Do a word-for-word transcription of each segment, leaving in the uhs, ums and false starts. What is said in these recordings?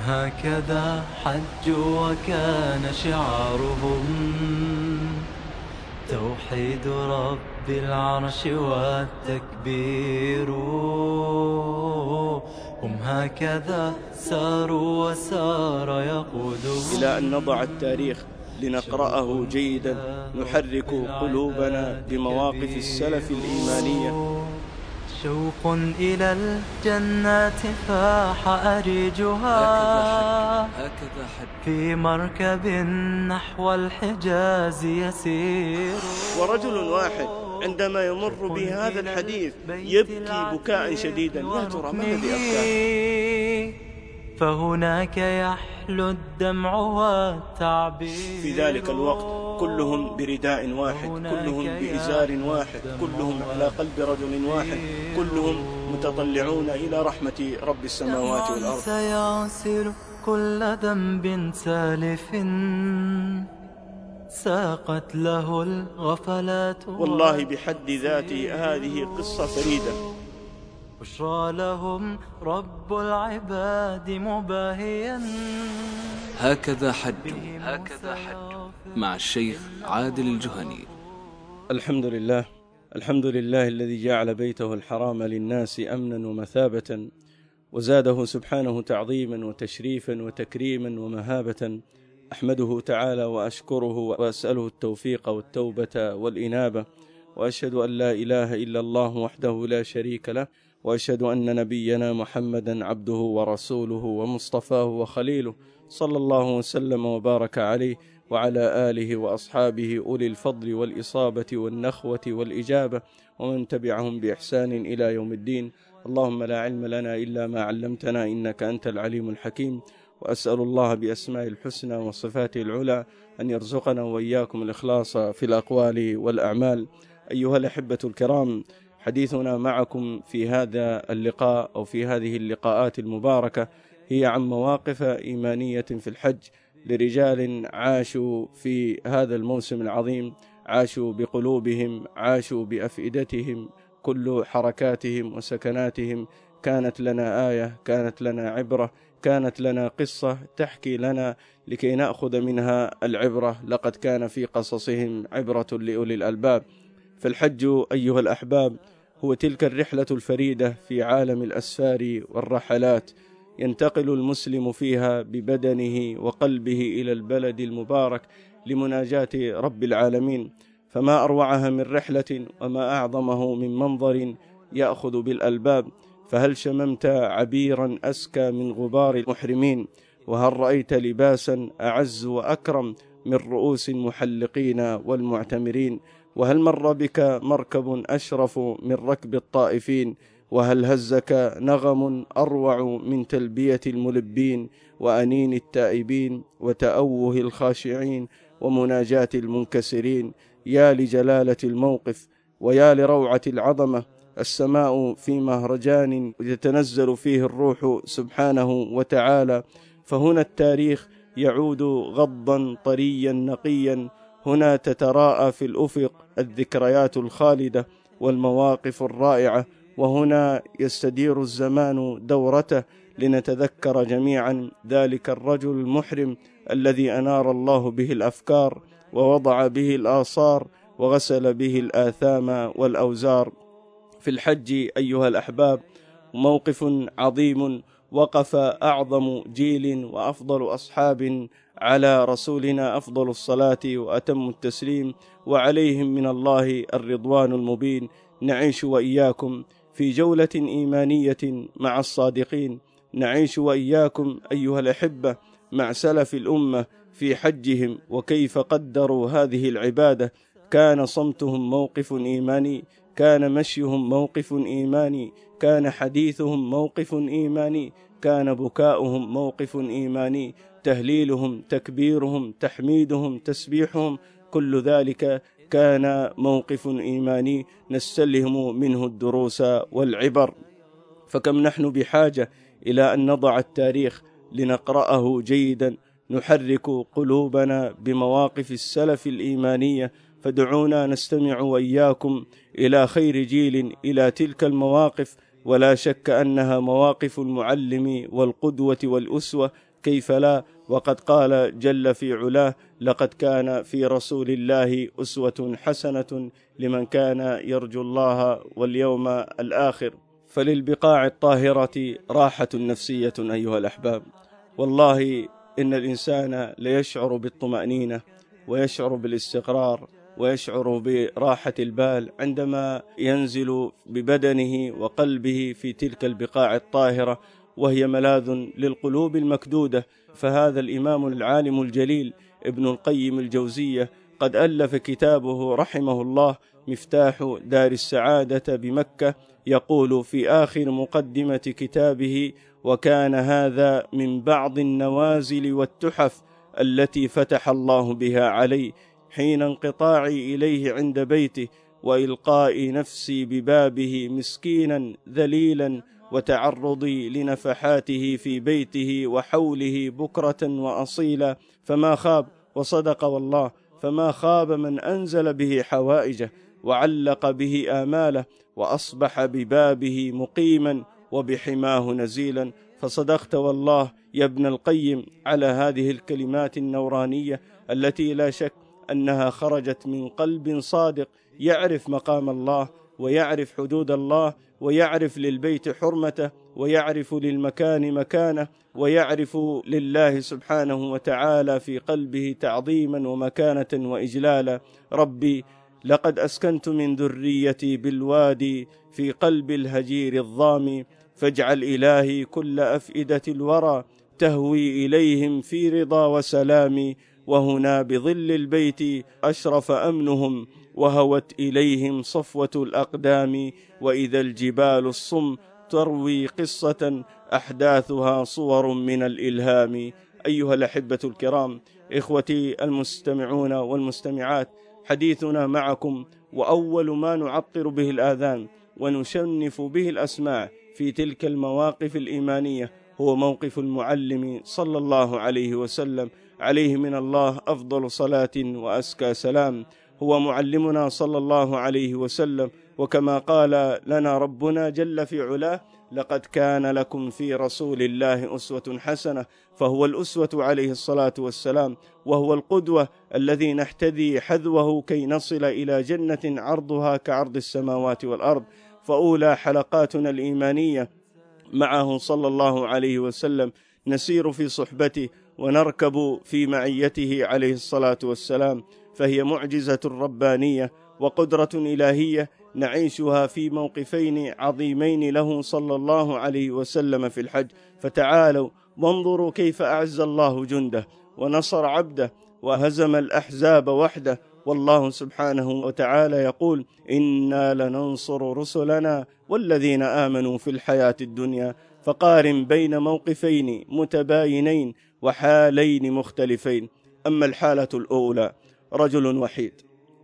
هكذا حجوا وكان شعارهم توحيد رب العرش والتكبير. هم هكذا ساروا وسار يقودهم إلى أن نضع التاريخ لنقرأه جيدا نحرك قلوبنا بمواقف السلف الإيمانية. شوق إلى الجنات فاح أريجها هكذا حج في مركب نحو الحجاز يسير. ورجل واحد عندما يمر بهذا الحديث يبكي بكاء شديدا. يا ترى ما الذي أبكاه؟ فهناك يحلو الدمع والتعبير. في ذلك الوقت كلهم برداء واحد، كلهم بإزار واحد، كلهم على قلب رجل واحد، كلهم متطلعون إلى رحمة رب السماوات والأرض. سيغسل كل ذنب سالف ساقت له الغفلات. والله بحد ذاته هذه قصة فريدة. بشرى لهم رب العباد مباهيا. هكذا حج هكذا حج مع الشيخ عادل الجهني. الحمد لله الحمد لله الذي جعل بيته الحرام للناس أمنا ومثابة، وزاده سبحانه تعظيما وتشريفا وتكريما ومهابة. أحمده تعالى وأشكره وأسأله التوفيق والتوبة والإنابة، وأشهد أن لا إله إلا الله وحده لا شريك له، وأشهد أن نبينا محمدا عبده ورسوله ومصطفاه وخليله، صلى الله وسلم وبارك عليه وعلى آله وأصحابه أولي الفضل والإصابة والنخوة والإجابة ومن تبعهم بإحسان إلى يوم الدين. اللهم لا علم لنا إلا ما علمتنا إنك أنت العليم الحكيم. وأسأل الله بأسماء الحسنى وصفاته العلى أن يرزقنا وإياكم الإخلاص في الأقوال والأعمال. أيها الأحبة الكرام، حديثنا معكم في هذا اللقاء أو في هذه اللقاءات المباركة هي عن مواقف إيمانية في الحج لرجال عاشوا في هذا الموسم العظيم، عاشوا بقلوبهم، عاشوا بأفئدتهم، كل حركاتهم وسكناتهم كانت لنا آية، كانت لنا عبرة، كانت لنا قصة تحكي لنا لكي نأخذ منها العبرة. لقد كان في قصصهم عبرة لأولي الألباب. فالحج أيها الأحباب هو تلك الرحلة الفريدة في عالم الأسفار والرحلات، ينتقل المسلم فيها ببدنه وقلبه إلى البلد المبارك لمناجاة رب العالمين. فما أروعها من رحلة وما أعظمه من منظر يأخذ بالألباب. فهل شممت عبيرا أسكى من غبار المحرمين؟ وهل رأيت لباسا أعز وأكرم من رؤوس المحلقين والمعتمرين؟ وهل مر بك مركب أشرف من ركب الطائفين؟ وهل هزك نغم أروع من تلبية الملبين وأنين التائبين وتأوه الخاشعين ومناجاة المنكسرين؟ يا لجلالة الموقف ويا لروعة العظمة. السماء في مهرجان يتنزل فيه الروح سبحانه وتعالى. فهنا التاريخ يعود غضا طريا نقيا. هنا تتراءى في الأفق الذكريات الخالدة والمواقف الرائعة، وهنا يستدير الزمان دورته لنتذكر جميعا ذلك الرجل المحرم الذي أنار الله به الأفكار ووضع به الآثار وغسل به الآثام والأوزار. في الحج أيها الأحباب موقف عظيم وقف أعظم جيل وأفضل أصحاب على رسولنا أفضل الصلاة وأتم التسليم، وعليهم من الله الرضوان المبين. نعيش وإياكم في جولة إيمانية مع الصادقين، نعيش وإياكم أيها الأحبة مع سلف الأمة في حجهم وكيف قدروا هذه العبادة. كان صمتهم موقف إيماني، كان مشيهم موقف إيماني، كان حديثهم موقف إيماني، كان بكاؤهم موقف إيماني، تهليلهم، تكبيرهم، تحميدهم، تسبيحهم، كل ذلك كان موقف إيماني نستلهم منه الدروس والعبر. فكم نحن بحاجة إلى أن نضع التاريخ لنقرأه جيدا نحرك قلوبنا بمواقف السلف الإيمانية. فدعونا نستمع وإياكم إلى خير جيل إلى تلك المواقف، ولا شك أنها مواقف المعلم والقدوة والأسوة. كيف لا، وقد قال جل في علاه: لقد كان في رسول الله أسوة حسنة لمن كان يرجو الله واليوم الآخر. فللبقاع الطاهرة راحة نفسية أيها الأحباب. والله إن الإنسان ليشعر بالطمأنينة ويشعر بالاستقرار ويشعر براحة البال عندما ينزل ببدنه وقلبه في تلك البقاع الطاهرة، وهي ملاذ للقلوب المكدودة. فهذا الإمام العالم الجليل ابن القيم الجوزية قد ألف كتابه رحمه الله مفتاح دار السعادة بمكة، يقول في آخر مقدمة كتابه: وكان هذا من بعض النوازل والتحف التي فتح الله بها علي حين انقطاعي إليه عند بيته، وإلقاء نفسي ببابه مسكينا ذليلا، وتعرضي لنفحاته في بيته وحوله بكرة وأصيلا. فما خاب، وصدق والله، فما خاب من أنزل به حوائجه وعلق به آماله، وأصبح ببابه مقيما وبحماه نزيلا. فصدقت والله يا ابن القيم على هذه الكلمات النورانية التي لا شك أنها خرجت من قلب صادق يعرف مقام الله ويعرف حدود الله ويعرف للبيت حرمته ويعرف للمكان مكانه ويعرف لله سبحانه وتعالى في قلبه تعظيما ومكانة وإجلالا. ربي لقد أسكنت من ذريتي بالوادي في قلب الهجير الظامي، فاجعل إلهي كل أفئدة الورى تهوي إليهم في رضا وسلام، وهنا بظل البيت أشرف أمنهم وهوت إليهم صفوة الأقدام، وإذا الجبال الصم تروي قصة أحداثها صور من الإلهام. أيها الأحبة الكرام، إخوتي المستمعون والمستمعات، حديثنا معكم وأول ما نعطر به الآذان ونشنف به الأسماع في تلك المواقف الإيمانية هو موقف المعلم صلى الله عليه وسلم، عليه من الله أفضل صلاة وأزكى سلام. هو معلمنا صلى الله عليه وسلم، وكما قال لنا ربنا جل في علاه: لقد كان لكم في رسول الله أسوة حسنة. فهو الأسوة عليه الصلاة والسلام، وهو القدوة الذي نحتذي حذوه كي نصل إلى جنة عرضها كعرض السماوات والأرض. فأولى حلقاتنا الإيمانية معه صلى الله عليه وسلم نسير في صحبته ونركب في معيته عليه الصلاة والسلام، فهي معجزة ربانية وقدرة إلهية نعيشها في موقفين عظيمين له صلى الله عليه وسلم في الحج. فتعالوا وانظروا كيف أعز الله جنده ونصر عبده وهزم الأحزاب وحده. والله سبحانه وتعالى يقول: إنا لننصر رسلنا والذين آمنوا في الحياة الدنيا. فقارن بين موقفين متباينين وحالين مختلفين. أما الحالة الأولى: رجل وحيد،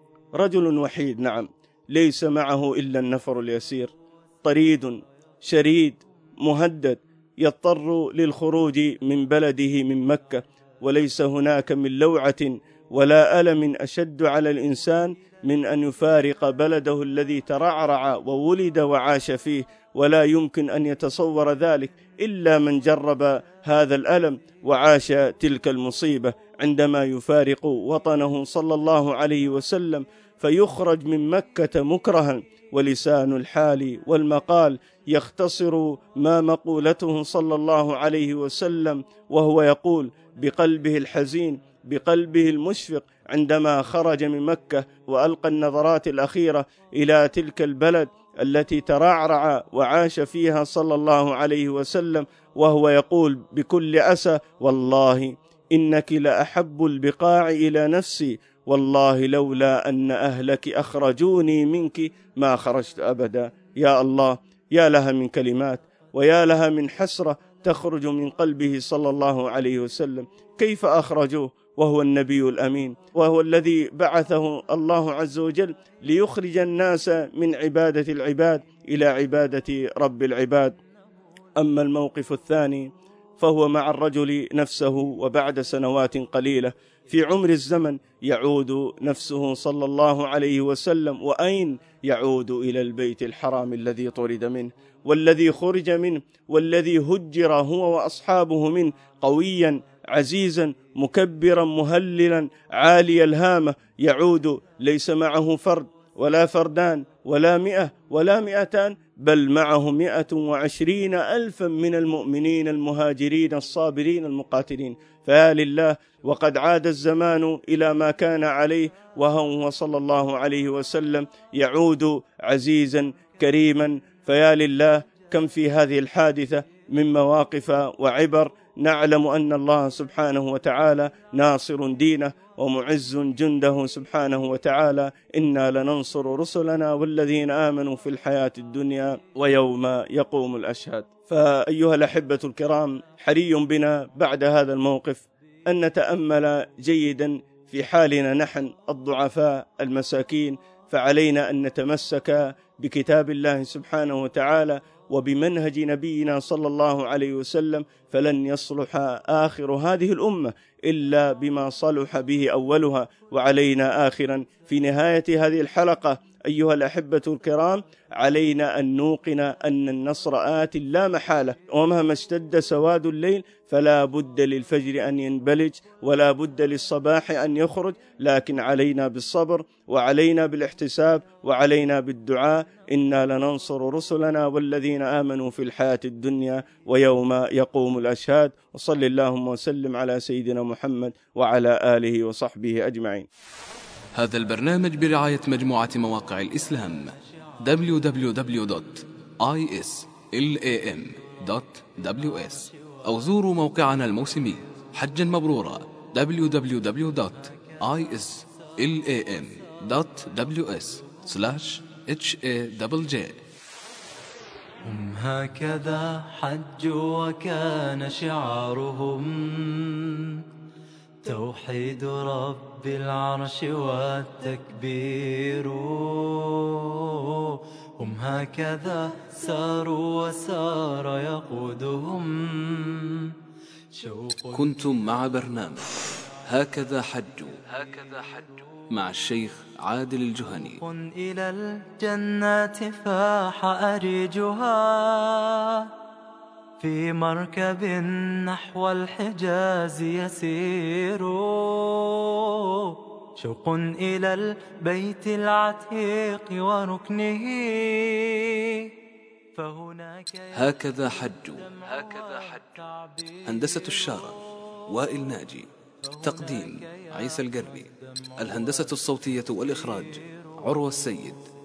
رجل وحيد نعم، ليس معه إلا النفر اليسير، طريد شريد مهدد، يضطر للخروج من بلده من مكة، وليس هناك من لوعة ولا ألم أشد على الإنسان من أن يفارق بلده الذي ترعرع وولد وعاش فيه، ولا يمكن أن يتصور ذلك إلا من جرب هذا الألم وعاش تلك المصيبة عندما يفارق وطنه صلى الله عليه وسلم فيخرج من مكة مكرها. ولسان الحال والمقال يختصر ما مقولته صلى الله عليه وسلم، وهو يقول بقلبه الحزين بقلبه المشفق عندما خرج من مكة وألقى النظرات الأخيرة إلى تلك البلد التي ترعرع وعاش فيها صلى الله عليه وسلم، وهو يقول بكل أسى: والله إنك لأحب البقاع إلى نفسي، والله لولا أن أهلك أخرجوني منك ما خرجت أبدا. يا الله، يا لها من كلمات ويا لها من حسرة تخرج من قلبه صلى الله عليه وسلم. كيف أخرجوه وهو النبي الأمين، وهو الذي بعثه الله عز وجل ليخرج الناس من عبادة العباد إلى عبادة رب العباد. أما الموقف الثاني فهو مع الرجل نفسه، وبعد سنوات قليلة في عمر الزمن يعود نفسه صلى الله عليه وسلم، وأين يعود؟ إلى البيت الحرام الذي طرد منه والذي خرج منه والذي هجر هو وأصحابه منه، قويا عزيزا مكبرا مهللا عالي الهامة، يعود ليس معه فرد ولا فردان ولا مئة ولا مئتان، بل معه مئة وعشرين ألفا من المؤمنين المهاجرين الصابرين المقاتلين. فيا لله، وقد عاد الزمان إلى ما كان عليه، وهو صلى الله عليه وسلم يعود عزيزا كريما. فيا لله، كم في هذه الحادثة من مواقف وعبر. نعلم أن الله سبحانه وتعالى ناصر دينه ومعز جنده سبحانه وتعالى. إنا لننصر رسلنا والذين آمنوا في الحياة الدنيا ويوم يقوم الأشهاد. فأيها الأحبة الكرام، حري بنا بعد هذا الموقف أن نتأمل جيدا في حالنا نحن الضعفاء المساكين، فعلينا أن نتمسك بكتاب الله سبحانه وتعالى وبمنهج نبينا صلى الله عليه وسلم، فلن يصلح آخر هذه الأمة إلا بما صلح به أولها. وعلينا آخرا في نهاية هذه الحلقة أيها الأحبة الكرام، علينا أن نوقن أن النصر آت لا محالة، ومهما اشتد سواد الليل فلا بد للفجر أن ينبلج ولا بد للصباح أن يخرج، لكن علينا بالصبر وعلينا بالاحتساب وعلينا بالدعاء. إنا لننصر رسلنا والذين آمنوا في الحياة الدنيا ويوم يقوم الأشهاد. وصل اللهم وسلم على سيدنا محمد وعلى آله وصحبه أجمعين. هذا البرنامج برعاية مجموعة مواقع الإسلام دبليو دبليو دبليو دوت آي إس إل إيه إم دوت دبليو إس، أو زوروا موقعنا الموسمي حجا مبرورا دبليو دبليو دبليو دوت آي إس إل إيه إم دوت دبليو إس سلاش إتش إيه دبل جي. هم هكذا حجوا وكان شعارهم توحيد رب العرش والتكبير. هم هكذا ساروا وسار يقودهم شوق. كنتم مع برنامج هكذا حجوا هكذا حجوا مع الشيخ عادل الجهني. إلى الجنات فاح أريجها في مركب نحو الحجاز يسير. شوق إلى البيت العتيق وركنه فهناك هكذا حجوا هكذا حجوا. هندسة الشارع وائل ناجي، تقديم عيسى القربي، الهندسة الصوتية والإخراج عروة السيد.